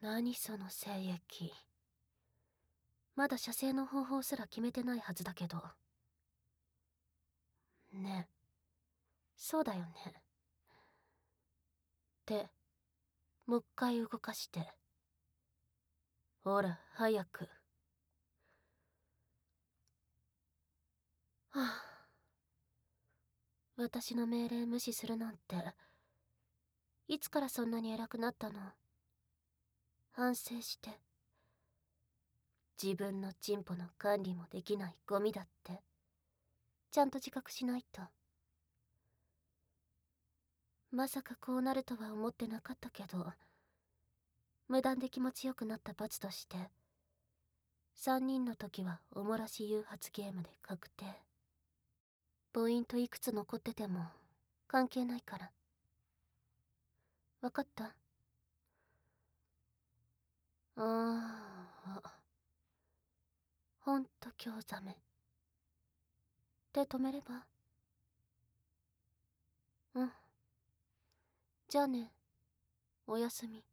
何その精液。まだ射精の方法すら決めてないはずだけど。ねえ、そうだよね。手、もう一回動かして。ほら、早く。はあ、私の命令無視するなんて、いつからそんなに偉くなったの？反省して。自分のチンポの管理もできないゴミだって、ちゃんと自覚しないと。まさかこうなるとは思ってなかったけど、無断で気持ちよくなった罰として、3人の時はおもらし誘発ゲームで確定。ポイントいくつ残ってても関係ないから。わかった？ほんと興ざめ。手止めれば？うん。じゃあね、おやすみ。